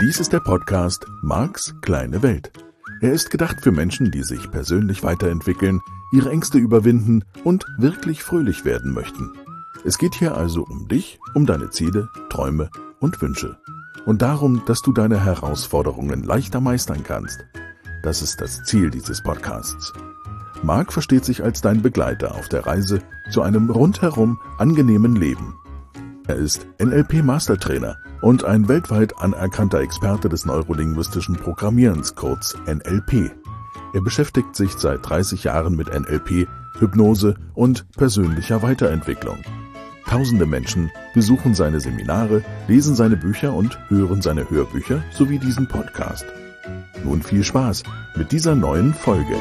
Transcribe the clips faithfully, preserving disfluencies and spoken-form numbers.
Dies ist der Podcast Marks kleine Welt. Er ist gedacht für Menschen, die sich persönlich weiterentwickeln, ihre Ängste überwinden und wirklich fröhlich werden möchten. Es geht hier also um dich, um deine Ziele, Träume und Wünsche. Und darum, dass du deine Herausforderungen leichter meistern kannst. Das ist das Ziel dieses Podcasts. Mark versteht sich als dein Begleiter auf der Reise zu einem rundherum angenehmen Leben. Er ist N L P-Mastertrainer und ein weltweit anerkannter Experte des neurolinguistischen Programmierens, kurz N L P. Er beschäftigt sich seit dreißig Jahren mit N L P, Hypnose und persönlicher Weiterentwicklung. Tausende Menschen besuchen seine Seminare, lesen seine Bücher und hören seine Hörbücher sowie diesen Podcast. Nun viel Spaß mit dieser neuen Folge.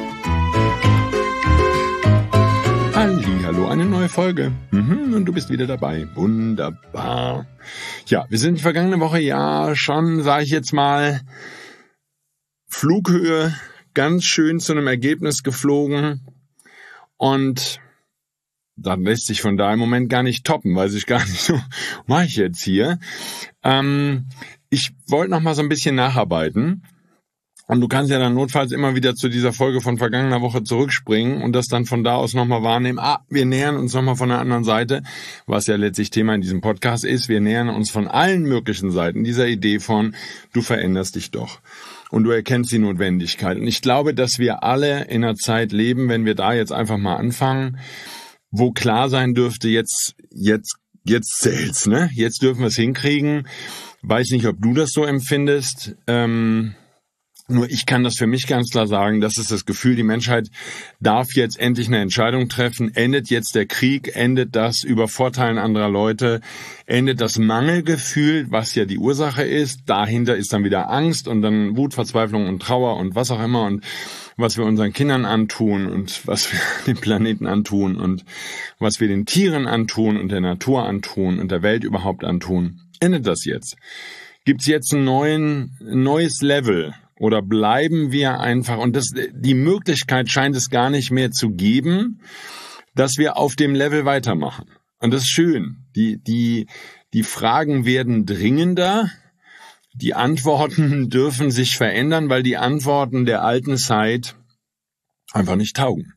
Hallo, eine neue Folge. Mhm, und du bist wieder dabei. Wunderbar. Ja, wir sind vergangene Woche ja schon, sage ich jetzt mal, Flughöhe, ganz schön zu einem Ergebnis geflogen. Und das lässt sich von da im Moment gar nicht toppen, weiß ich gar nicht so, mache ich jetzt hier. Ähm, ich wollte noch mal so ein bisschen nacharbeiten. Und du kannst ja dann notfalls immer wieder zu dieser Folge von vergangener Woche zurückspringen und das dann von da aus nochmal wahrnehmen. Ah, wir nähern uns nochmal von der anderen Seite, was ja letztlich Thema in diesem Podcast ist. Wir nähern uns von allen möglichen Seiten dieser Idee von, du veränderst dich doch. Und du erkennst die Notwendigkeit. Und ich glaube, dass wir alle in einer Zeit leben, wenn wir da jetzt einfach mal anfangen, wo klar sein dürfte, jetzt, jetzt, jetzt zählt's, ne? Jetzt dürfen wir es hinkriegen. Weiß nicht, ob du das so empfindest. Ähm, Nur ich kann das für mich ganz klar sagen, das ist das Gefühl, die Menschheit darf jetzt endlich eine Entscheidung treffen. Endet jetzt der Krieg, endet das Übervorteilen anderer Leute, endet das Mangelgefühl, was ja die Ursache ist. Dahinter ist dann wieder Angst und dann Wut, Verzweiflung und Trauer und was auch immer und was wir unseren Kindern antun und was wir dem Planeten antun und was wir den Tieren antun und der Natur antun und der Welt überhaupt antun. Endet das jetzt? Gibt's jetzt ein neuen, ein neues Level? Oder bleiben wir einfach, und das, die Möglichkeit scheint es gar nicht mehr zu geben, dass wir auf dem Level weitermachen. Und das ist schön. Die, die, die Fragen werden dringender. Die Antworten dürfen sich verändern, weil die Antworten der alten Zeit einfach nicht taugen.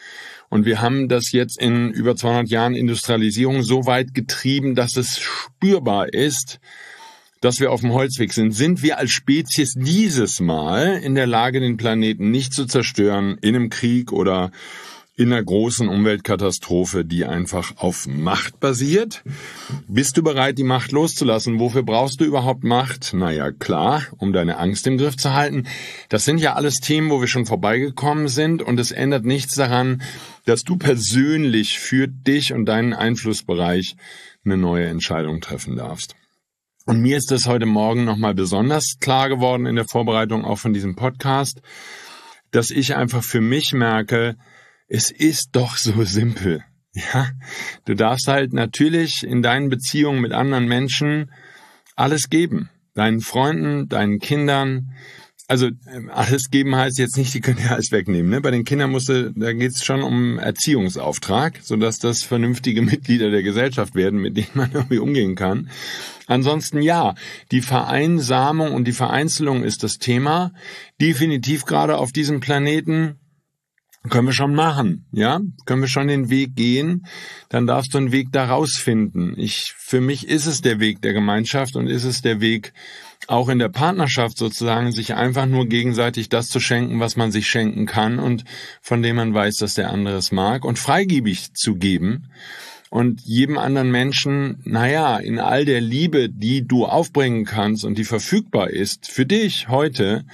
Und wir haben das jetzt in über zweihundert Jahren Industrialisierung so weit getrieben, dass es spürbar ist, dass wir auf dem Holzweg sind. Sind wir als Spezies dieses Mal in der Lage, den Planeten nicht zu zerstören in einem Krieg oder in einer großen Umweltkatastrophe, die einfach auf Macht basiert? Bist du bereit, die Macht loszulassen? Wofür brauchst du überhaupt Macht? Naja, klar, um deine Angst im Griff zu halten. Das sind ja alles Themen, wo wir schon vorbeigekommen sind, und es ändert nichts daran, dass du persönlich für dich und deinen Einflussbereich eine neue Entscheidung treffen darfst. Und mir ist das heute Morgen nochmal besonders klar geworden in der Vorbereitung auch von diesem Podcast, dass ich einfach für mich merke, es ist doch so simpel. Ja, du darfst halt natürlich in deinen Beziehungen mit anderen Menschen alles geben. Deinen Freunden, deinen Kindern. Also alles geben heißt jetzt nicht, die können ja alles wegnehmen. Ne? Bei den Kindern musst du, da geht es schon um Erziehungsauftrag, sodass das vernünftige Mitglieder der Gesellschaft werden, mit denen man irgendwie umgehen kann. Ansonsten ja, die Vereinsamung und die Vereinzelung ist das Thema. Definitiv gerade auf diesem Planeten können wir schon machen, ja, können wir schon den Weg gehen. Dann darfst du einen Weg da rausfinden. Ich, für mich ist es der Weg der Gemeinschaft und ist es der Weg auch in der Partnerschaft sozusagen, sich einfach nur gegenseitig das zu schenken, was man sich schenken kann und von dem man weiß, dass der andere es mag, und freigebig zu geben. Und jedem anderen Menschen, naja, in all der Liebe, die du aufbringen kannst und die verfügbar ist für dich heute,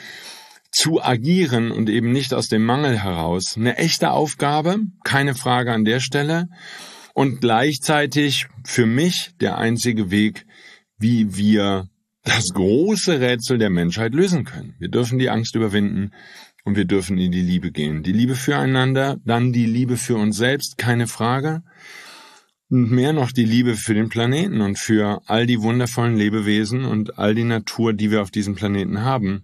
zu agieren und eben nicht aus dem Mangel heraus. Eine echte Aufgabe, keine Frage an der Stelle. Und gleichzeitig für mich der einzige Weg, wie wir das große Rätsel der Menschheit lösen können. Wir dürfen die Angst überwinden und wir dürfen in die Liebe gehen. Die Liebe füreinander, dann die Liebe für uns selbst, keine Frage. Und mehr noch die Liebe für den Planeten und für all die wundervollen Lebewesen und all die Natur, die wir auf diesem Planeten haben.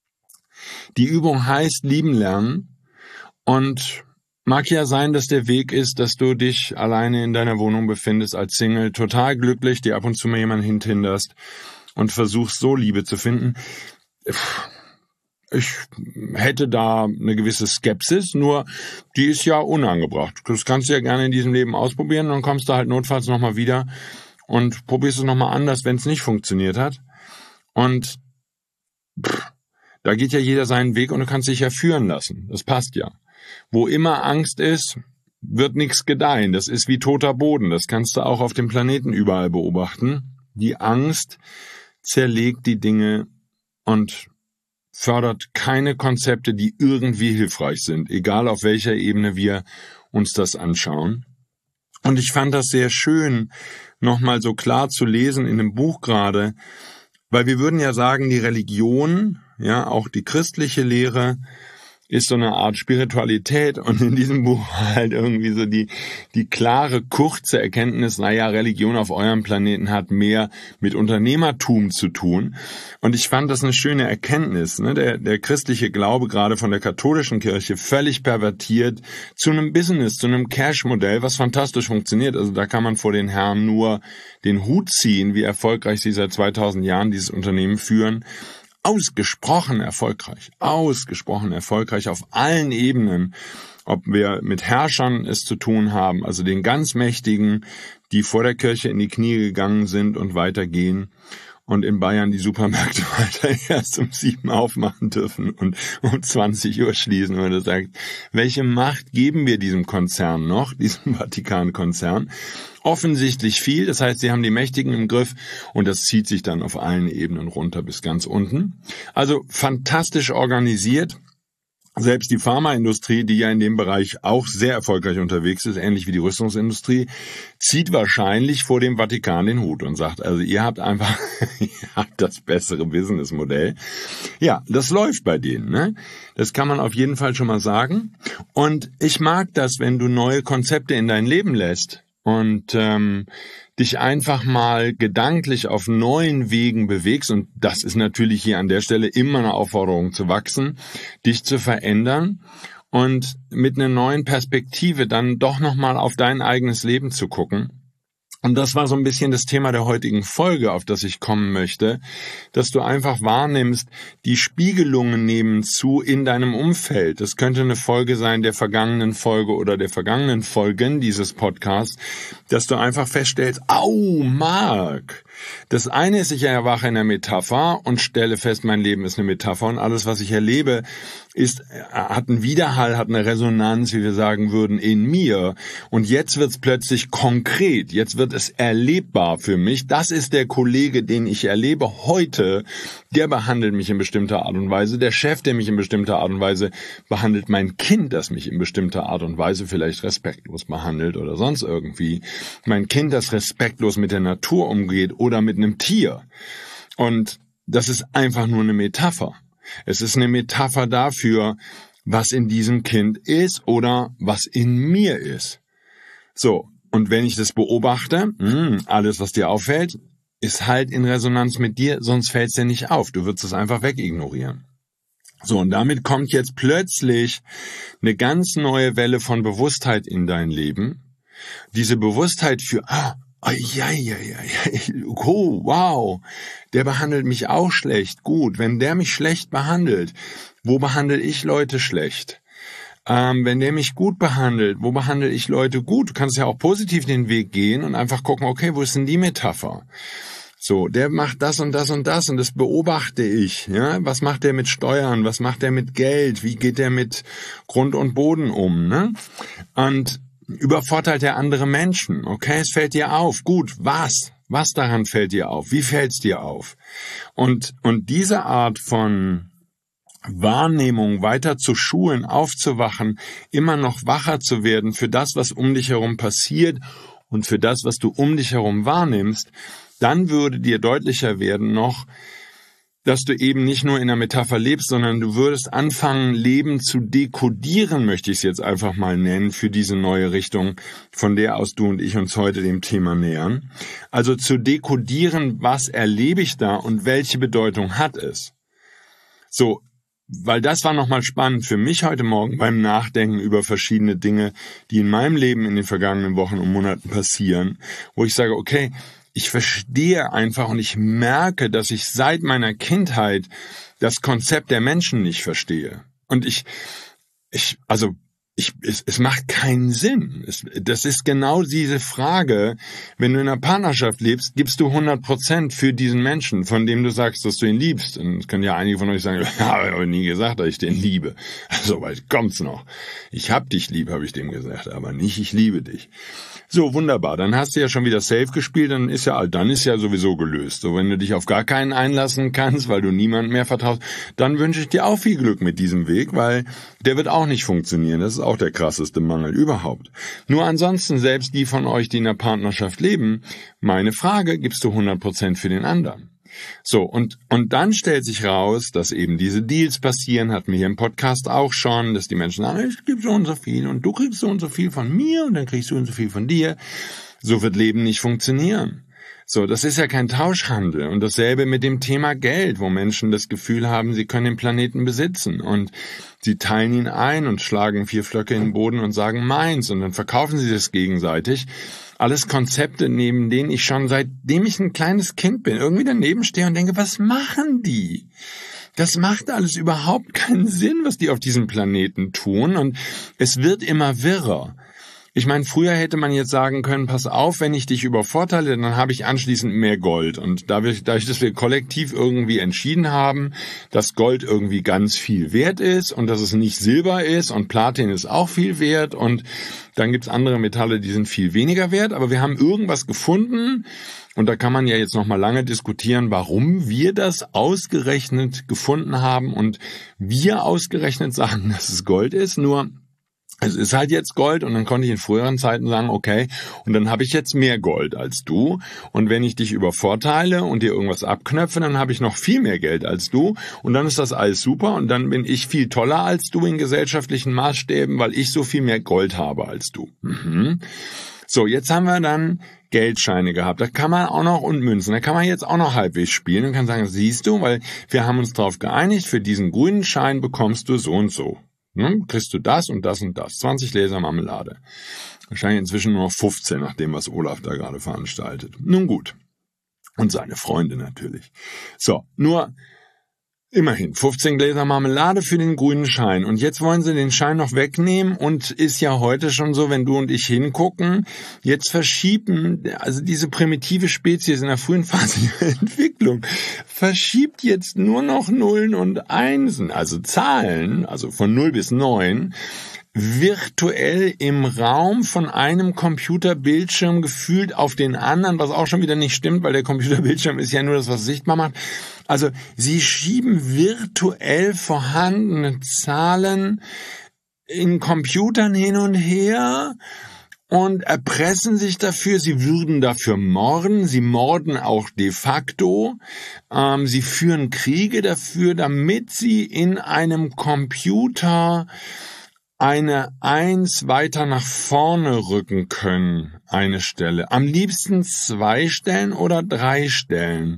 Die Übung heißt lieben lernen, und mag ja sein, dass der Weg ist, dass du dich alleine in deiner Wohnung befindest als Single, total glücklich, dir ab und zu mal jemanden hintinderst und versuchst so Liebe zu finden. Ich hätte da eine gewisse Skepsis, nur die ist ja unangebracht. Das kannst du ja gerne in diesem Leben ausprobieren, dann kommst du halt notfalls nochmal wieder und probierst es nochmal anders, wenn es nicht funktioniert hat. Und pff, da geht ja jeder seinen Weg und du kannst dich ja führen lassen. Das passt ja. Wo immer Angst ist, wird nichts gedeihen. Das ist wie toter Boden. Das kannst du auch auf dem Planeten überall beobachten. Die Angst zerlegt die Dinge und fördert keine Konzepte, die irgendwie hilfreich sind, egal auf welcher Ebene wir uns das anschauen. Und ich fand das sehr schön, nochmal so klar zu lesen in dem Buch gerade, weil wir würden ja sagen, die Religion, ja, auch die christliche Lehre, ist so eine Art Spiritualität und in diesem Buch halt irgendwie so die die klare, kurze Erkenntnis, naja, Religion auf eurem Planeten hat mehr mit Unternehmertum zu tun. Und ich fand das eine schöne Erkenntnis, ne? Der, der christliche Glaube, gerade von der katholischen Kirche, völlig pervertiert zu einem Business, zu einem Cash-Modell, was fantastisch funktioniert. Also da kann man vor den Herren nur den Hut ziehen, wie erfolgreich sie seit zweitausend Jahren dieses Unternehmen führen. Ausgesprochen erfolgreich, ausgesprochen erfolgreich auf allen Ebenen, ob wir mit Herrschern es zu tun haben, also den ganz Mächtigen, die vor der Kirche in die Knie gegangen sind und weitergehen und in Bayern die Supermärkte weiter erst um sieben aufmachen dürfen und um zwanzig Uhr schließen, wenn du sagst, welche Macht geben wir diesem Konzern noch, diesem Vatikan-Konzern? Offensichtlich viel, das heißt, sie haben die Mächtigen im Griff und das zieht sich dann auf allen Ebenen runter bis ganz unten. Also fantastisch organisiert. Selbst die Pharmaindustrie, die ja in dem Bereich auch sehr erfolgreich unterwegs ist, ähnlich wie die Rüstungsindustrie, zieht wahrscheinlich vor dem Vatikan den Hut und sagt, also ihr habt einfach ihr habt das bessere Businessmodell. Ja, das läuft bei denen, ne? Das kann man auf jeden Fall schon mal sagen. Und ich mag das, wenn du neue Konzepte in dein Leben lässt und ähm, dich einfach mal gedanklich auf neuen Wegen bewegst, und das ist natürlich hier an der Stelle immer eine Aufforderung zu wachsen, dich zu verändern und mit einer neuen Perspektive dann doch nochmal auf dein eigenes Leben zu gucken. Und das war so ein bisschen das Thema der heutigen Folge, auf das ich kommen möchte, dass du einfach wahrnimmst, die Spiegelungen nehmen zu in deinem Umfeld. Das könnte eine Folge sein der vergangenen Folge oder der vergangenen Folgen dieses Podcasts, dass du einfach feststellst, au, Marc, das eine ist, ich erwache in der Metapher und stelle fest, mein Leben ist eine Metapher und alles, was ich erlebe, ist, hat einen Widerhall, hat eine Resonanz, wie wir sagen würden, in mir. Und jetzt wird es plötzlich konkret, jetzt wird es erlebbar für mich. Das ist der Kollege, den ich erlebe heute, der behandelt mich in bestimmter Art und Weise. Der Chef, der mich in bestimmter Art und Weise behandelt. Mein Kind, das mich in bestimmter Art und Weise vielleicht respektlos behandelt oder sonst irgendwie. Mein Kind, das respektlos mit der Natur umgeht oder mit einem Tier. Und das ist einfach nur eine Metapher. Es ist eine Metapher dafür, was in diesem Kind ist oder was in mir ist. So, und wenn ich das beobachte, mh, alles, was dir auffällt, ist halt in Resonanz mit dir, sonst fällt es dir nicht auf. Du würdest es einfach wegignorieren. So, und damit kommt jetzt plötzlich eine ganz neue Welle von Bewusstheit in dein Leben. Diese Bewusstheit für, ah, ja, ja, ja, oh, wow, der behandelt mich auch schlecht. Gut, wenn der mich schlecht behandelt, wo behandle ich Leute schlecht? Ähm, wenn der mich gut behandelt, wo behandle ich Leute gut? Du kannst ja auch positiv den Weg gehen und einfach gucken, okay, wo ist denn die Metapher? So, der macht das und das und das und das beobachte ich. Ja, was macht der mit Steuern? Was macht der mit Geld? Wie geht der mit Grund und Boden um? Ne? Und übervorteilt er andere Menschen? Okay, es fällt dir auf. Gut, was? Was daran fällt dir auf? Wie fällt's dir auf? Und und diese Art von Wahrnehmung weiter zu schulen, aufzuwachen, immer noch wacher zu werden für das, was um dich herum passiert und für das, was du um dich herum wahrnimmst, dann würde dir deutlicher werden noch, dass du eben nicht nur in der Metapher lebst, sondern du würdest anfangen, Leben zu dekodieren, möchte ich es jetzt einfach mal nennen, für diese neue Richtung, von der aus du und ich uns heute dem Thema nähern. Also zu dekodieren, was erlebe ich da und welche Bedeutung hat es. So, weil das war nochmal spannend für mich heute Morgen beim Nachdenken über verschiedene Dinge, die in meinem Leben in den vergangenen Wochen und Monaten passieren, wo ich sage, okay, ich verstehe einfach und ich merke, dass ich seit meiner Kindheit das Konzept der Menschen nicht verstehe. Und ich, ich, also, Ich, es, es macht keinen Sinn. Es, das ist genau diese Frage, wenn du in einer Partnerschaft lebst, gibst du hundert Prozent für diesen Menschen, von dem du sagst, dass du ihn liebst. Und es können ja einige von euch sagen, ja, habe ich aber nie gesagt, dass ich den liebe. So weit kommt's noch. Ich hab dich lieb, habe ich dem gesagt, aber nicht, ich liebe dich. So, wunderbar. Dann hast du ja schon wieder safe gespielt, dann ist ja, dann ist ja sowieso gelöst. So, wenn du dich auf gar keinen einlassen kannst, weil du niemandem mehr vertraust, dann wünsche ich dir auch viel Glück mit diesem Weg, weil der wird auch nicht funktionieren. Das ist auch der krasseste Mangel überhaupt. Nur ansonsten, selbst die von euch, die in einer Partnerschaft leben, meine Frage, gibst du hundert Prozent für den anderen? So, und, und dann stellt sich raus, dass eben diese Deals passieren, hatten wir hier im Podcast auch schon, dass die Menschen sagen, ich gebe so und so viel und du kriegst so und so viel von mir und dann kriegst du so und so viel von dir. So wird Leben nicht funktionieren. So, das ist ja kein Tauschhandel. Und dasselbe mit dem Thema Geld, wo Menschen das Gefühl haben, sie können den Planeten besitzen und sie teilen ihn ein und schlagen vier Flöcke in den Boden und sagen meins und dann verkaufen sie das gegenseitig. Alles Konzepte, neben denen ich schon seitdem ich ein kleines Kind bin, irgendwie daneben stehe und denke, was machen die? Das macht alles überhaupt keinen Sinn, was die auf diesem Planeten tun und es wird immer wirrer. Ich meine, früher hätte man jetzt sagen können, pass auf, wenn ich dich übervorteile, dann habe ich anschließend mehr Gold. Und dadurch, dass wir kollektiv irgendwie entschieden haben, dass Gold irgendwie ganz viel wert ist und dass es nicht Silber ist und Platin ist auch viel wert und dann gibt's andere Metalle, die sind viel weniger wert, aber wir haben irgendwas gefunden und da kann man ja jetzt noch mal lange diskutieren, warum wir das ausgerechnet gefunden haben und wir ausgerechnet sagen, dass es Gold ist, nur es ist halt jetzt Gold und dann konnte ich in früheren Zeiten sagen, okay, und dann habe ich jetzt mehr Gold als du und wenn ich dich übervorteile und dir irgendwas abknöpfe, dann habe ich noch viel mehr Geld als du und dann ist das alles super und dann bin ich viel toller als du in gesellschaftlichen Maßstäben, weil ich so viel mehr Gold habe als du. Mhm. So, jetzt haben wir dann Geldscheine gehabt, da kann man auch noch und Münzen, da kann man jetzt auch noch halbwegs spielen und kann sagen, siehst du, weil wir haben uns darauf geeinigt, für diesen grünen Schein bekommst du so und so. Hm, kriegst du das und das und das. zwanzig Gläser Marmelade. Wahrscheinlich inzwischen nur noch fünfzehn, nach dem, was Olaf da gerade veranstaltet. Nun gut. Und seine Freunde natürlich. So, nur immerhin fünfzehn Gläser Marmelade für den grünen Schein. Und jetzt wollen sie den Schein noch wegnehmen und ist ja heute schon so, wenn du und ich hingucken, jetzt verschieben, also diese primitive Spezies in der frühen Phase der Entwicklung, verschiebt jetzt nur noch Nullen und Einsen, also Zahlen, also von null bis neun, virtuell im Raum von einem Computerbildschirm gefühlt auf den anderen, was auch schon wieder nicht stimmt, weil der Computerbildschirm ist ja nur das, was sichtbar macht. Also sie schieben virtuell vorhandene Zahlen in Computern hin und her und erpressen sich dafür, sie würden dafür morden, sie morden auch de facto, ähm, sie führen Kriege dafür, damit sie in einem Computer eine Eins weiter nach vorne rücken können, eine Stelle. Am liebsten zwei Stellen oder drei Stellen.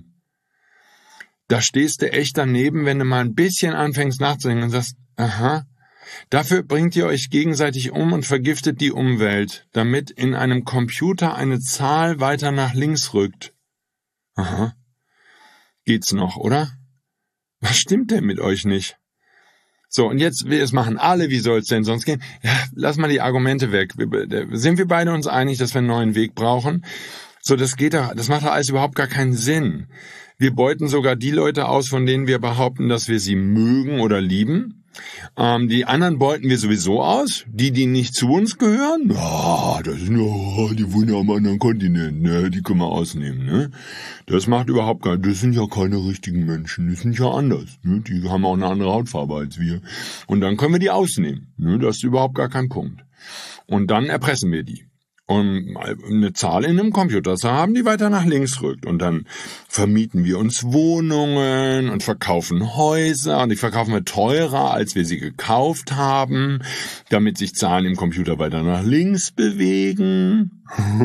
Da stehst du echt daneben, wenn du mal ein bisschen anfängst nachzudenken und sagst, aha, dafür bringt ihr euch gegenseitig um und vergiftet die Umwelt, damit in einem Computer eine Zahl weiter nach links rückt. Aha, geht's noch, oder? Was stimmt denn mit euch nicht? So, und jetzt, es machen alle, wie soll es denn sonst gehen? Ja, lass mal die Argumente weg. Sind wir beide uns einig, dass wir einen neuen Weg brauchen? So, das geht doch, das macht doch alles überhaupt gar keinen Sinn. Wir beuten sogar die Leute aus, von denen wir behaupten, dass wir sie mögen oder lieben. Ähm, die anderen beuten wir sowieso aus. Die, die nicht zu uns gehören, ja, das sind ja, die wohnen ja am anderen Kontinent, ne, die können wir ausnehmen, ne. Das macht überhaupt gar, das sind ja keine richtigen Menschen, die sind ja anders, ne, die haben auch eine andere Hautfarbe als wir. Und dann können wir die ausnehmen, ne, das ist überhaupt gar kein Punkt. Und dann erpressen wir die. Um eine Zahl in einem Computer zu haben, die weiter nach links rückt. Und dann vermieten wir uns Wohnungen und verkaufen Häuser. Und die verkaufen wir teurer, als wir sie gekauft haben, damit sich Zahlen im Computer weiter nach links bewegen.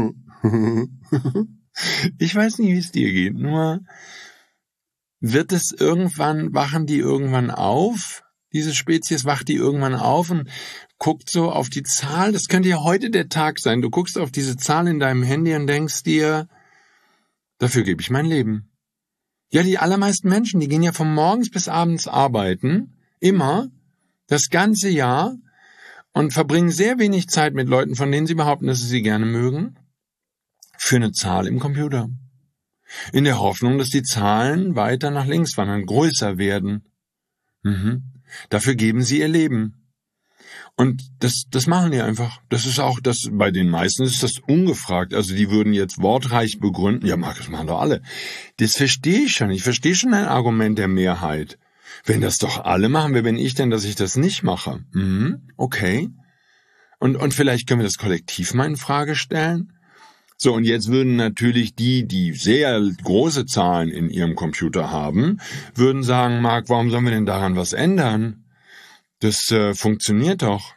Ich weiß nicht, wie es dir geht, nur wird es irgendwann, wachen die irgendwann auf? Diese Spezies wacht die irgendwann auf und guckt so auf die Zahl. Das könnte ja heute der Tag sein. Du guckst auf diese Zahl in deinem Handy und denkst dir, Dafür gebe ich mein Leben. Ja, die allermeisten Menschen, die gehen ja von morgens bis abends arbeiten, immer, das ganze Jahr, und verbringen sehr wenig Zeit mit Leuten, von denen sie behaupten, dass sie sie gerne mögen, für eine Zahl im Computer. In der Hoffnung, dass die Zahlen weiter nach links wandern, größer werden. Mhm. Dafür geben sie ihr Leben. Und das, das machen die einfach. Das ist auch, das, bei den meisten ist das ungefragt. Also die würden jetzt wortreich begründen, ja, Marc, das machen doch alle. Das verstehe ich schon. Ich verstehe schon ein Argument der Mehrheit. Wenn das doch alle machen, wer bin ich denn, dass ich das nicht mache? Mhm, okay. Und, und vielleicht können wir das kollektiv mal in Frage stellen. So, und jetzt würden natürlich die, die sehr große Zahlen in ihrem Computer haben, würden sagen, Marc, warum sollen wir denn daran was ändern? Das äh, funktioniert doch.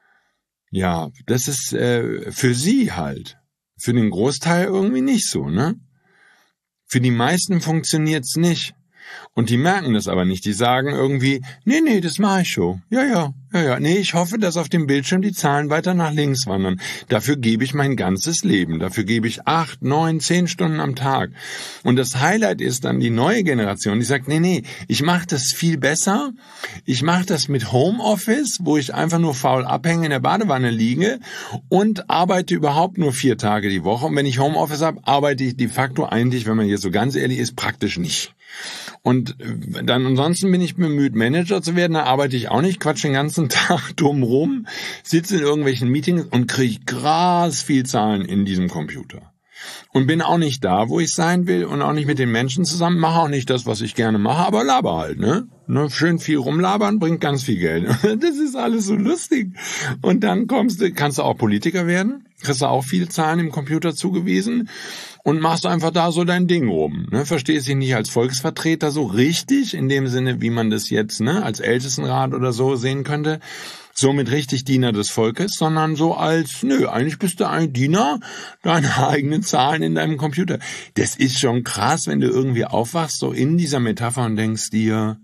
Ja, das ist äh, für sie halt. Für den Großteil irgendwie nicht so, ne? Für die meisten funktioniert's nicht. Und die merken das aber nicht. Die sagen irgendwie, nee, nee, das mache ich schon. Ja, ja, ja, ja. Nee, ich hoffe, dass auf dem Bildschirm die Zahlen weiter nach links wandern. Dafür gebe ich mein ganzes Leben. Dafür gebe ich acht, neun, zehn Stunden am Tag. Und das Highlight ist dann die neue Generation, die sagt, nee, nee, ich mache das viel besser. Ich mache das mit Homeoffice, wo ich einfach nur faul abhänge, in der Badewanne liege und arbeite überhaupt nur vier Tage die Woche. Und wenn ich Homeoffice habe, arbeite ich de facto eigentlich, wenn man jetzt so ganz ehrlich ist, praktisch nicht. Und dann ansonsten bin ich bemüht, Manager zu werden, da arbeite ich auch nicht, quatsch den ganzen Tag dumm rum, sitze in irgendwelchen Meetings und kriege krass viel Zahlen in diesem Computer. Und bin auch nicht da, wo ich sein will und auch nicht mit den Menschen zusammen, mache auch nicht das, was ich gerne mache, aber laber halt, ne? ne? Schön viel rumlabern, bringt ganz viel Geld. Das ist alles so lustig. Und dann kommst du, kannst du auch Politiker werden, kriegst du auch viele Zahlen im Computer zugewiesen und machst einfach da so dein Ding rum. Ne? Verstehst dich nicht als Volksvertreter so richtig, in dem Sinne, wie man das jetzt ne als Ältestenrat oder so sehen könnte, somit richtig Diener des Volkes, sondern so als, nö, eigentlich bist du ein Diener deiner eigenen Zahlen in deinem Computer. Das ist schon krass, wenn du irgendwie aufwachst, so in dieser Metapher und denkst dir,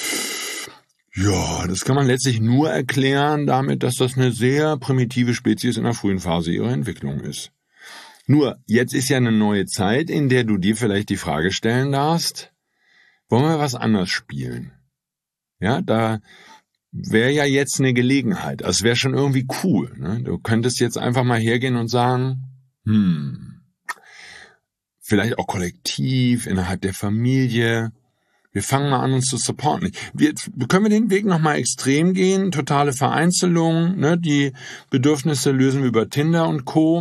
ja, das kann man letztlich nur erklären damit, dass das eine sehr primitive Spezies in der frühen Phase ihrer Entwicklung ist. Nur, jetzt ist ja eine neue Zeit, in der du dir vielleicht die Frage stellen darfst, wollen wir was anderes spielen? Ja, da wäre ja jetzt eine Gelegenheit. Also es wäre schon irgendwie cool. Ne? Du könntest jetzt einfach mal hergehen und sagen, hm, vielleicht auch kollektiv, innerhalb der Familie, wir fangen mal an, uns zu supporten. Wir, können wir den Weg nochmal extrem gehen? Totale Vereinzelung, ne? Die Bedürfnisse lösen wir über Tinder und Co.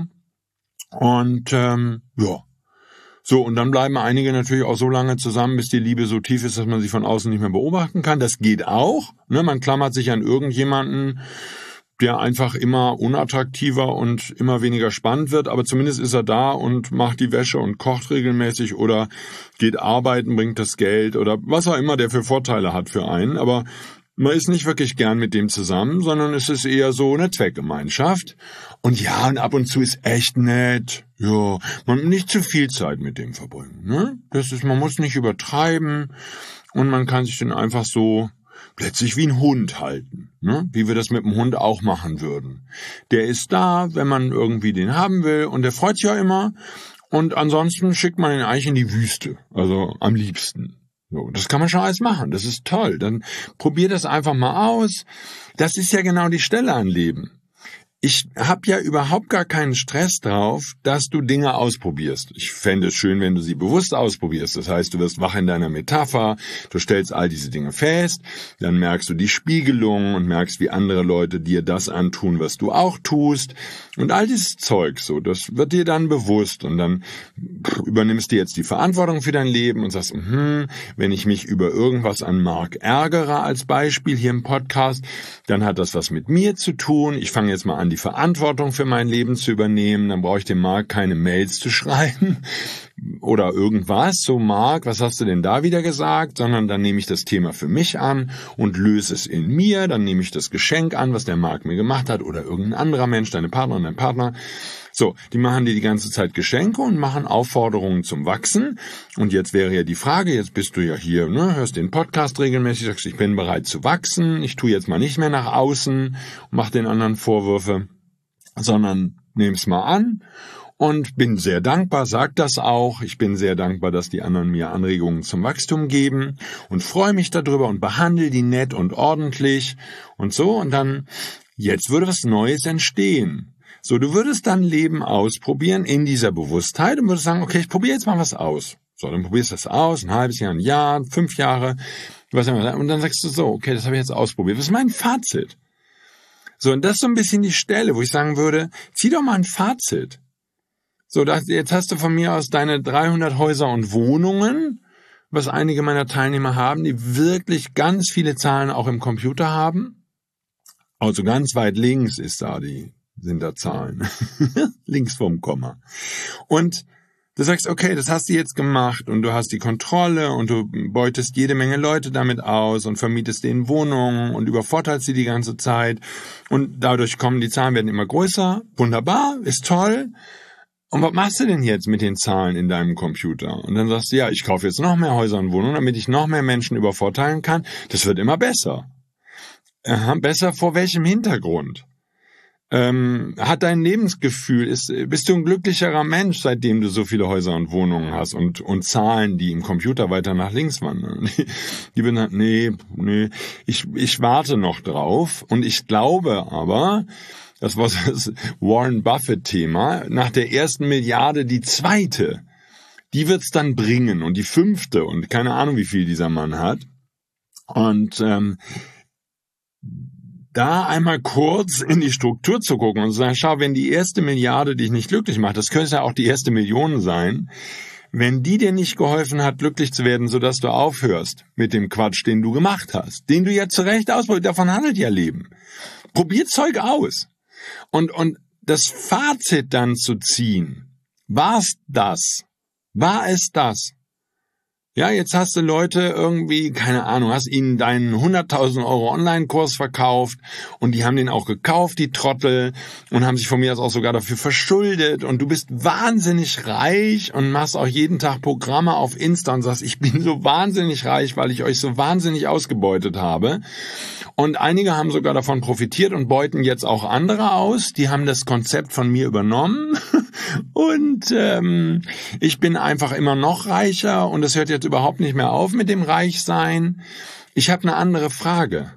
Und ähm, ja, so, und dann bleiben einige natürlich auch so lange zusammen, bis die Liebe so tief ist, dass man sie von außen nicht mehr beobachten kann. Das geht auch. Ne? Man klammert sich an irgendjemanden, der einfach immer unattraktiver und immer weniger spannend wird, aber zumindest ist er da und macht die Wäsche und kocht regelmäßig oder geht arbeiten, bringt das Geld oder was auch immer der für Vorteile hat für einen. Aber man ist nicht wirklich gern mit dem zusammen, sondern es ist eher so eine Zweckgemeinschaft. Und ja, und ab und zu ist echt nett. Ja, man nicht zu viel Zeit mit dem verbringen. Ne? Das ist, man muss nicht übertreiben und man kann sich dann einfach so plötzlich wie ein Hund halten, ne? Wie wir das mit dem Hund auch machen würden. Der ist da, wenn man irgendwie den haben will und der freut sich ja immer. Und ansonsten schickt man ihn eigentlich in die Wüste, also am liebsten. So, das kann man schon alles machen, das ist toll. Dann probier das einfach mal aus. Das ist ja genau die Stelle an Leben. Ich habe ja überhaupt gar keinen Stress drauf, dass du Dinge ausprobierst. Ich fände es schön, wenn du sie bewusst ausprobierst. Das heißt, du wirst wach in deiner Metapher, du stellst all diese Dinge fest, dann merkst du die Spiegelung und merkst, wie andere Leute dir das antun, was du auch tust. Und all dieses Zeug, so, das wird dir dann bewusst. Und dann übernimmst du jetzt die Verantwortung für dein Leben und sagst, hm, wenn ich mich über irgendwas an Marc ärgere als Beispiel hier im Podcast, dann hat das was mit mir zu tun. Ich fange jetzt mal an, die Verantwortung für mein Leben zu übernehmen, dann brauche ich dem Marc keine Mails zu schreiben oder irgendwas, so Marc, was hast du denn da wieder gesagt, sondern dann nehme ich das Thema für mich an und löse es in mir, dann nehme ich das Geschenk an, was der Marc mir gemacht hat oder irgendein anderer Mensch, deine Partnerin, dein Partner. So, die machen dir die ganze Zeit Geschenke und machen Aufforderungen zum Wachsen. Und jetzt wäre ja die Frage, jetzt bist du ja hier, ne, hörst den Podcast regelmäßig, sagst, ich bin bereit zu wachsen, ich tue jetzt mal nicht mehr nach außen und mach den anderen Vorwürfe, sondern nimm's mal an und bin sehr dankbar, sag das auch. Ich bin sehr dankbar, dass die anderen mir Anregungen zum Wachstum geben und freue mich darüber und behandle die nett und ordentlich und so. Und dann, jetzt würde was Neues entstehen. So, du würdest dann Leben ausprobieren in dieser Bewusstheit und würdest sagen, okay, ich probiere jetzt mal was aus. So, dann probierst du das aus, ein halbes Jahr, ein Jahr, fünf Jahre, was immer. Und dann sagst du so, okay, das habe ich jetzt ausprobiert. Was ist mein Fazit? So, und das ist so ein bisschen die Stelle, wo ich sagen würde, zieh doch mal ein Fazit. So, das, jetzt hast du von mir aus deine dreihundert Häuser und Wohnungen, was einige meiner Teilnehmer haben, die wirklich ganz viele Zahlen auch im Computer haben. Also ganz weit links ist da die, sind da Zahlen. Links vom Komma. Und du sagst, okay, das hast du jetzt gemacht und du hast die Kontrolle und du beutest jede Menge Leute damit aus und vermietest denen Wohnungen und übervorteilst sie die ganze Zeit und dadurch kommen die Zahlen, werden immer größer. Wunderbar, ist toll. Und was machst du denn jetzt mit den Zahlen in deinem Computer? Und dann sagst du, ja, ich kaufe jetzt noch mehr Häuser und Wohnungen, damit ich noch mehr Menschen übervorteilen kann. Das wird immer besser. Aha, besser vor welchem Hintergrund? Ähm, hat dein Lebensgefühl, ist, bist du ein glücklicherer Mensch, seitdem du so viele Häuser und Wohnungen hast und, und Zahlen, die im Computer weiter nach links wandern? Die, die würden halt, nee, nee, ich, ich warte noch drauf und ich glaube aber, das war das Warren Buffett-Thema, nach der ersten Milliarde die zweite, die wird's dann bringen und die fünfte und keine Ahnung, wie viel dieser Mann hat. Und ähm, da einmal kurz in die Struktur zu gucken und zu sagen, schau, wenn die erste Milliarde dich nicht glücklich macht, das könnte ja auch die erste Million sein, wenn die dir nicht geholfen hat, glücklich zu werden, sodass du aufhörst mit dem Quatsch, den du gemacht hast, den du ja zu Recht ausprobierst, davon handelt ja Leben. Probier Zeug aus. Und, und das Fazit dann zu ziehen, war's das? War es das? Ja, jetzt hast du Leute irgendwie, keine Ahnung, hast ihnen deinen hunderttausend Euro Online-Kurs verkauft und die haben den auch gekauft, die Trottel, und haben sich von mir aus auch sogar dafür verschuldet und du bist wahnsinnig reich und machst auch jeden Tag Programme auf Insta und sagst, ich bin so wahnsinnig reich, weil ich euch so wahnsinnig ausgebeutet habe. Und einige haben sogar davon profitiert und beuten jetzt auch andere aus. Die haben das Konzept von mir übernommen und ähm, ich bin einfach immer noch reicher und es hört jetzt überhaupt nicht mehr auf mit dem Reichsein. Ich habe eine andere Frage.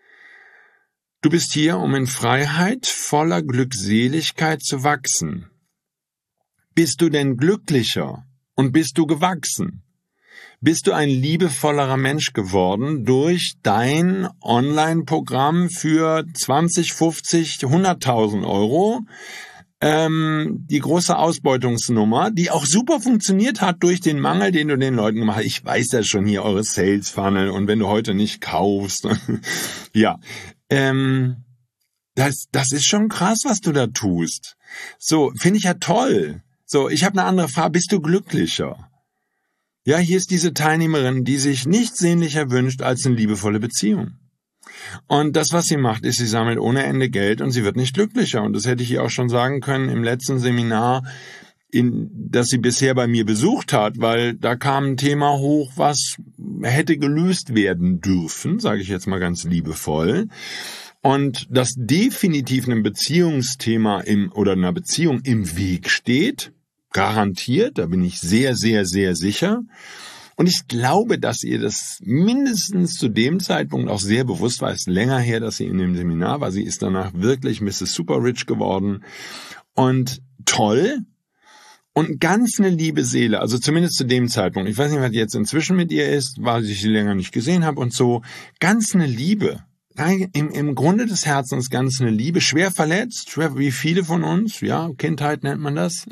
Du bist hier, um in Freiheit, voller Glückseligkeit zu wachsen. Bist du denn glücklicher und bist du gewachsen? Bist du ein liebevollerer Mensch geworden durch dein Online-Programm für zwanzig, fünfzig, hunderttausend Euro? Ähm, die große Ausbeutungsnummer, die auch super funktioniert hat durch den Mangel, den du den Leuten gemacht hast. Ich weiß ja schon hier, eure Sales Funnel, und wenn du heute nicht kaufst, ja, ähm, das, das ist schon krass, was du da tust. So, finde ich ja toll. So, ich habe eine andere Frage. Bist du glücklicher? Ja, hier ist diese Teilnehmerin, die sich nichts sehnlicher wünscht als eine liebevolle Beziehung. Und das, was sie macht, ist, sie sammelt ohne Ende Geld und sie wird nicht glücklicher. Und das hätte ich ihr auch schon sagen können im letzten Seminar, in, das sie bisher bei mir besucht hat, weil da kam ein Thema hoch, was hätte gelöst werden dürfen, sage ich jetzt mal ganz liebevoll. Und das definitiv einem Beziehungsthema im, oder einer Beziehung im Weg steht, garantiert, da bin ich sehr, sehr, sehr sicher. Und ich glaube, dass ihr das mindestens zu dem Zeitpunkt auch sehr bewusst war. Es ist länger her, dass sie in dem Seminar war. Sie ist danach wirklich Misses Super Rich geworden. Und toll. Und ganz eine liebe Seele. Also zumindest zu dem Zeitpunkt. Ich weiß nicht, was jetzt inzwischen mit ihr ist, weil ich sie länger nicht gesehen habe und so. Ganz eine Liebe. Im, im Grunde des Herzens ganz eine Liebe, schwer verletzt, schwer wie viele von uns, ja, Kindheit nennt man das.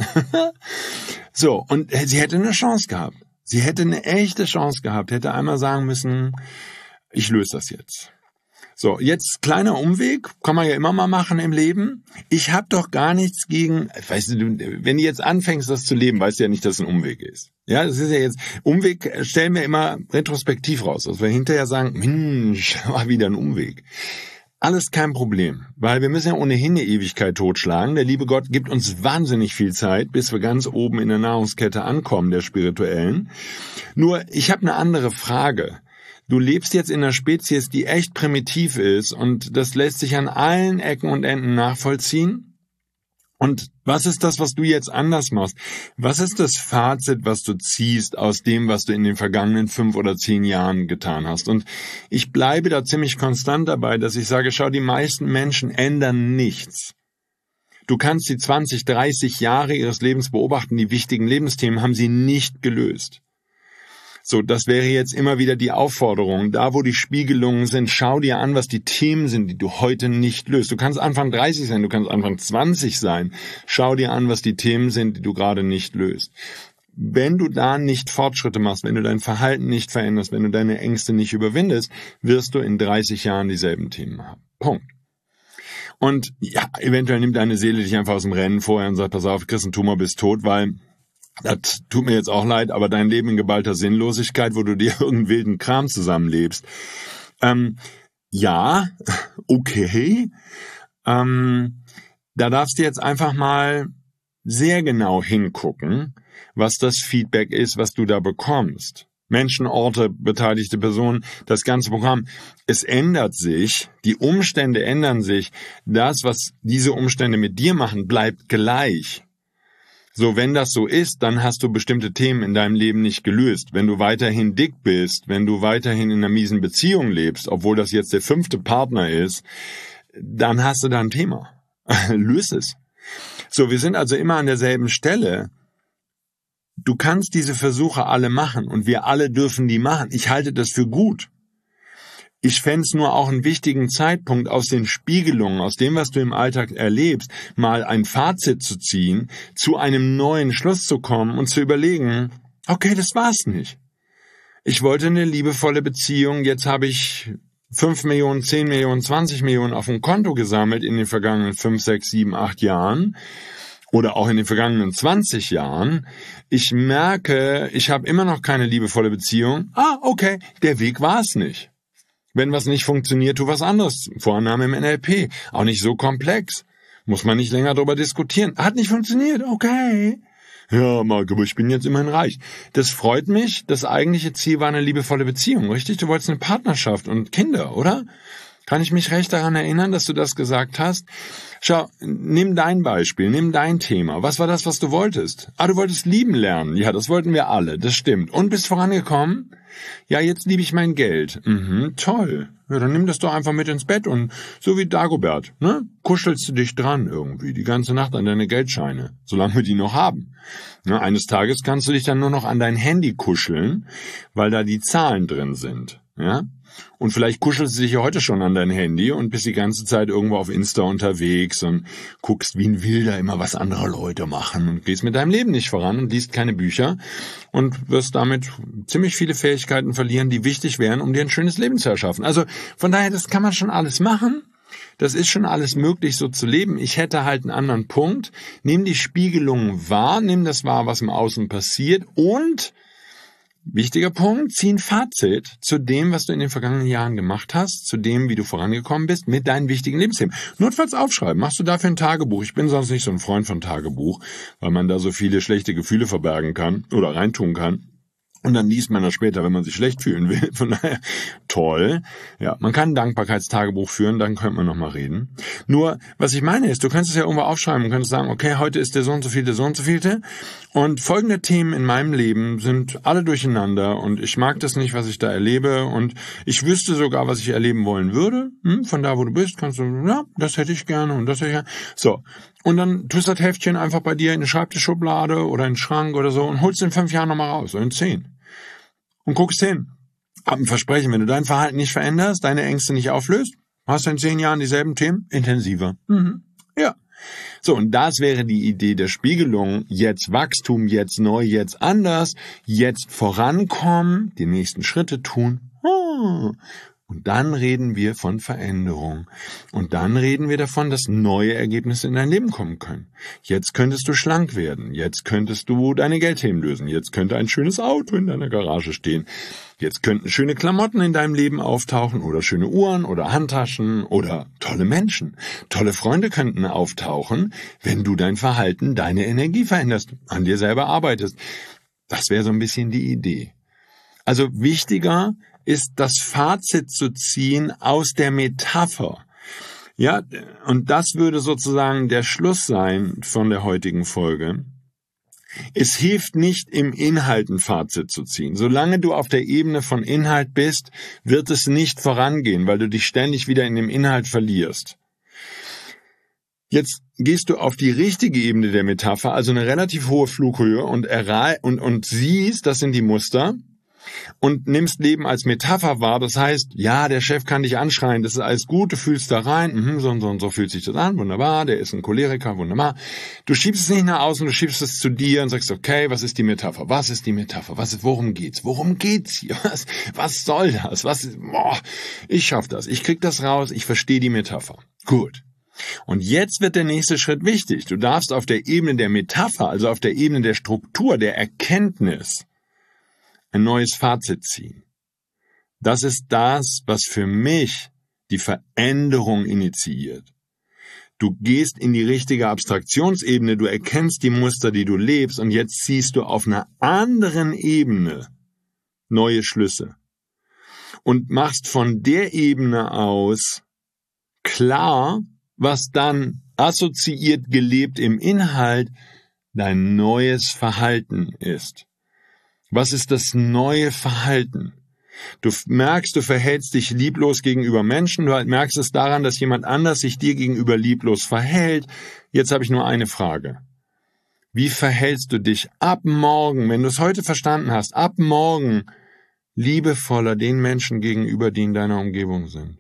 So, und sie hätte eine Chance gehabt. Sie hätte eine echte Chance gehabt, hätte einmal sagen müssen, ich löse das jetzt. So, jetzt kleiner Umweg, kann man ja immer mal machen im Leben. Ich habe doch gar nichts gegen, weißt du, wenn du jetzt anfängst, das zu leben, weißt du ja nicht, dass es ein Umweg ist. Ja, das ist ja jetzt, Umweg stellen wir immer retrospektiv raus, dass wir hinterher sagen, Mensch, war wieder ein Umweg. Alles kein Problem, weil wir müssen ja ohnehin eine Ewigkeit totschlagen. Der liebe Gott gibt uns wahnsinnig viel Zeit, bis wir ganz oben in der Nahrungskette ankommen, der spirituellen. Nur, ich habe eine andere Frage. Du lebst jetzt in einer Spezies, die echt primitiv ist und das lässt sich an allen Ecken und Enden nachvollziehen. Und was ist das, was du jetzt anders machst? Was ist das Fazit, was du ziehst aus dem, was du in den vergangenen fünf oder zehn Jahren getan hast? Und ich bleibe da ziemlich konstant dabei, dass ich sage, schau, die meisten Menschen ändern nichts. Du kannst die zwanzig, dreißig Jahre ihres Lebens beobachten, die wichtigen Lebensthemen haben sie nicht gelöst. So, das wäre jetzt immer wieder die Aufforderung. Da, wo die Spiegelungen sind, schau dir an, was die Themen sind, die du heute nicht löst. Du kannst Anfang dreißig sein, du kannst Anfang zwanzig sein. Schau dir an, was die Themen sind, die du gerade nicht löst. Wenn du da nicht Fortschritte machst, wenn du dein Verhalten nicht veränderst, wenn du deine Ängste nicht überwindest, wirst du in dreißig Jahren dieselben Themen haben. Punkt. Und ja, eventuell nimmt deine Seele dich einfach aus dem Rennen vorher und sagt, pass auf, kriegst einen Tumor, bist tot, weil das tut mir jetzt auch leid, aber dein Leben in geballter Sinnlosigkeit, wo du dir irgendeinen wilden Kram zusammenlebst. Ähm, ja, okay. Ähm, da darfst du jetzt einfach mal sehr genau hingucken, was das Feedback ist, was du da bekommst. Menschen, Orte, beteiligte Personen, das ganze Programm. Es ändert sich, die Umstände ändern sich. Das, was diese Umstände mit dir machen, bleibt gleich. So, wenn das so ist, dann hast du bestimmte Themen in deinem Leben nicht gelöst. Wenn du weiterhin dick bist, wenn du weiterhin in einer miesen Beziehung lebst, obwohl das jetzt der fünfte Partner ist, dann hast du da ein Thema. Löse es. So, wir sind also immer an derselben Stelle. Du kannst diese Versuche alle machen und wir alle dürfen die machen. Ich halte das für gut. Ich fände es nur auch einen wichtigen Zeitpunkt, aus den Spiegelungen, aus dem, was du im Alltag erlebst, mal ein Fazit zu ziehen, zu einem neuen Schluss zu kommen und zu überlegen, okay, das war's nicht. Ich wollte eine liebevolle Beziehung, jetzt habe ich fünf Millionen, zehn Millionen, zwanzig Millionen auf dem Konto gesammelt in den vergangenen fünf, sechs, sieben, acht Jahren. Oder auch in den vergangenen zwanzig Jahren, ich merke, ich habe immer noch keine liebevolle Beziehung. Ah, okay, der Weg war es nicht. Wenn was nicht funktioniert, tu was anderes. Vorname im N L P. Auch nicht so komplex. Muss man nicht länger darüber diskutieren. Hat nicht funktioniert, okay. Ja, Marc, aber ich bin jetzt immerhin reich. Das freut mich. Das eigentliche Ziel war eine liebevolle Beziehung, richtig? Du wolltest eine Partnerschaft und Kinder, oder? Kann ich mich recht daran erinnern, dass du das gesagt hast? Schau, nimm dein Beispiel, nimm dein Thema. Was war das, was du wolltest? Ah, du wolltest lieben lernen. Ja, das wollten wir alle, das stimmt. Und bist vorangekommen? Ja, jetzt liebe ich mein Geld. Mhm, toll. Ja, dann nimm das doch einfach mit ins Bett und so wie Dagobert, ne? Kuschelst du dich dran irgendwie die ganze Nacht an deine Geldscheine, solange wir die noch haben. Ne, eines Tages kannst du dich dann nur noch an dein Handy kuscheln, weil da die Zahlen drin sind, ja? Und vielleicht kuschelst du dich ja heute schon an dein Handy und bist die ganze Zeit irgendwo auf Insta unterwegs und guckst wie ein Wilder immer, was andere Leute machen und gehst mit deinem Leben nicht voran und liest keine Bücher und wirst damit ziemlich viele Fähigkeiten verlieren, die wichtig wären, um dir ein schönes Leben zu erschaffen. Also von daher, das kann man schon alles machen. Das ist schon alles möglich, so zu leben. Ich hätte halt einen anderen Punkt. Nimm die Spiegelungen wahr, nimm das wahr, was im Außen passiert und wichtiger Punkt, zieh ein Fazit zu dem, was du in den vergangenen Jahren gemacht hast, zu dem, wie du vorangekommen bist, mit deinen wichtigen Lebensthemen. Notfalls aufschreiben, machst du dafür ein Tagebuch. Ich bin sonst nicht so ein Freund von Tagebuch, weil man da so viele schlechte Gefühle verbergen kann oder reintun kann. Und dann liest man das später, wenn man sich schlecht fühlen will. Von daher, toll. Ja, man kann ein Dankbarkeitstagebuch führen, dann könnte man nochmal reden. Nur, was ich meine ist, du könntest es ja irgendwo aufschreiben und könntest sagen, okay, heute ist der so und so vielte, so und so vielte. Und folgende Themen in meinem Leben sind alle durcheinander und ich mag das nicht, was ich da erlebe und ich wüsste sogar, was ich erleben wollen würde. Hm, von da, wo du bist, kannst du, ja, das hätte ich gerne und das hätte ich gerne. So. Und dann tust du das Heftchen einfach bei dir in eine Schreibtischschublade oder in den Schrank oder so und holst in fünf Jahren nochmal raus oder in zehn. Und guckst hin. Hab ein Versprechen, wenn du dein Verhalten nicht veränderst, deine Ängste nicht auflöst, hast du in zehn Jahren dieselben Themen, intensiver. Mhm. Ja. So, und das wäre die Idee der Spiegelung. Jetzt Wachstum, jetzt neu, jetzt anders, jetzt vorankommen, die nächsten Schritte tun. Oh. Und dann reden wir von Veränderung. Und dann reden wir davon, dass neue Ergebnisse in dein Leben kommen können. Jetzt könntest du schlank werden. Jetzt könntest du deine Geldthemen lösen. Jetzt könnte ein schönes Auto in deiner Garage stehen. Jetzt könnten schöne Klamotten in deinem Leben auftauchen oder schöne Uhren oder Handtaschen oder tolle Menschen. Tolle Freunde könnten auftauchen, wenn du dein Verhalten, deine Energie veränderst, an dir selber arbeitest. Das wäre so ein bisschen die Idee. Also wichtiger ist das Fazit zu ziehen aus der Metapher. Ja, und das würde sozusagen der Schluss sein von der heutigen Folge. Es hilft nicht, im Inhalt ein Fazit zu ziehen. Solange du auf der Ebene von Inhalt bist, wird es nicht vorangehen, weil du dich ständig wieder in dem Inhalt verlierst. Jetzt gehst du auf die richtige Ebene der Metapher, also eine relativ hohe Flughöhe und, errei- und, und siehst, das sind die Muster, und nimmst Leben als Metapher wahr. Das heißt, ja, der Chef kann dich anschreien, das ist alles gut, du fühlst da rein, mhm, so und so und so fühlt sich das an, wunderbar, der ist ein Choleriker, wunderbar. Du schiebst es nicht nach außen, du schiebst es zu dir und sagst, okay, was ist die Metapher? Was ist die Metapher? Was ist, worum geht's? Worum geht's hier? Was, was soll das? Was ist, boah, ich schaff das, ich krieg das raus, ich verstehe die Metapher. Gut. Und jetzt wird der nächste Schritt wichtig. Du darfst auf der Ebene der Metapher, also auf der Ebene der Struktur, der Erkenntnis, ein neues Fazit ziehen. Das ist das, was für mich die Veränderung initiiert. Du gehst in die richtige Abstraktionsebene, du erkennst die Muster, die du lebst, und jetzt ziehst du auf einer anderen Ebene neue Schlüsse und machst von der Ebene aus klar, was dann assoziiert gelebt im Inhalt dein neues Verhalten ist. Was ist das neue Verhalten? Du merkst, du verhältst dich lieblos gegenüber Menschen, du merkst es daran, dass jemand anders sich dir gegenüber lieblos verhält. Jetzt habe ich nur eine Frage. Wie verhältst du dich ab morgen, wenn du es heute verstanden hast, ab morgen liebevoller den Menschen gegenüber, die in deiner Umgebung sind?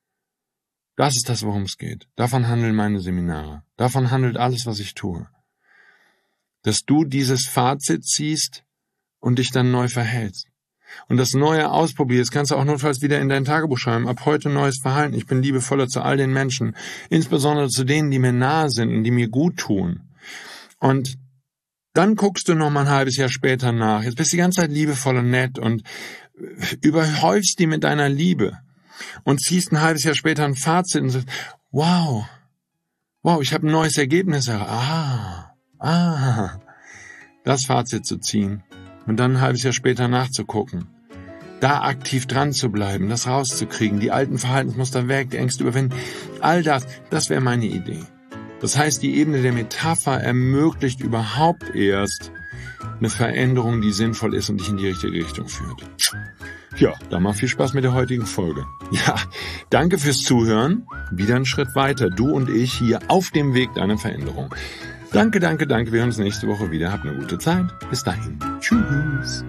Das ist das, worum es geht. Davon handeln meine Seminare. Davon handelt alles, was ich tue. Dass du dieses Fazit ziehst und dich dann neu verhältst. Und das Neue ausprobierst, kannst du auch notfalls wieder in dein Tagebuch schreiben. Ab heute neues Verhalten. Ich bin liebevoller zu all den Menschen, insbesondere zu denen, die mir nahe sind und die mir gut tun. Und dann guckst du noch mal ein halbes Jahr später nach. Jetzt bist du die ganze Zeit liebevoll und nett und überhäufst die mit deiner Liebe. Und ziehst ein halbes Jahr später ein Fazit und sagst, wow, wow, ich habe ein neues Ergebnis. Ah, ah, das Fazit zu ziehen und dann ein halbes Jahr später nachzugucken, da aktiv dran zu bleiben, das rauszukriegen, die alten Verhaltensmuster weg, die Ängste überwinden, all das, das wäre meine Idee. Das heißt, die Ebene der Metapher ermöglicht überhaupt erst eine Veränderung, die sinnvoll ist und dich in die richtige Richtung führt. Ja, dann mal viel Spaß mit der heutigen Folge. Ja, danke fürs Zuhören. Wieder einen Schritt weiter. Du und ich hier auf dem Weg deiner Veränderung. Danke, danke, danke. Wir hören uns nächste Woche wieder. Habt eine gute Zeit. Bis dahin. Tschüss.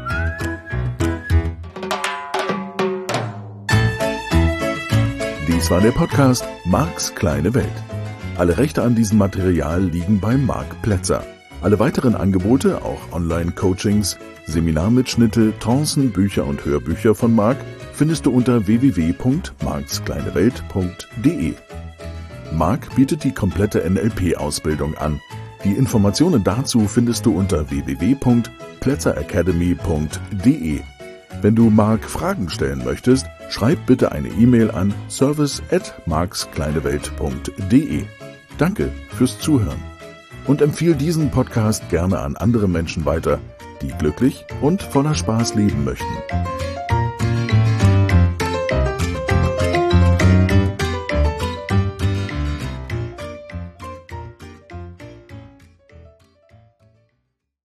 Dies war der Podcast Marks kleine Welt. Alle Rechte an diesem Material liegen bei Marc Plätzer. Alle weiteren Angebote, auch Online-Coachings, Seminarmitschnitte, Trancen, Bücher und Hörbücher von Marc findest du unter w w w punkt marks kleine welt punkt d e. Marc bietet die komplette N L P-Ausbildung an. Die Informationen dazu findest du unter w w w punkt plätzer academy punkt d e. Wenn du Marc Fragen stellen möchtest, schreib bitte eine E-Mail an service at marks kleine welt punkt d e. Danke fürs Zuhören. Und empfiehl diesen Podcast gerne an andere Menschen weiter, die glücklich und voller Spaß leben möchten.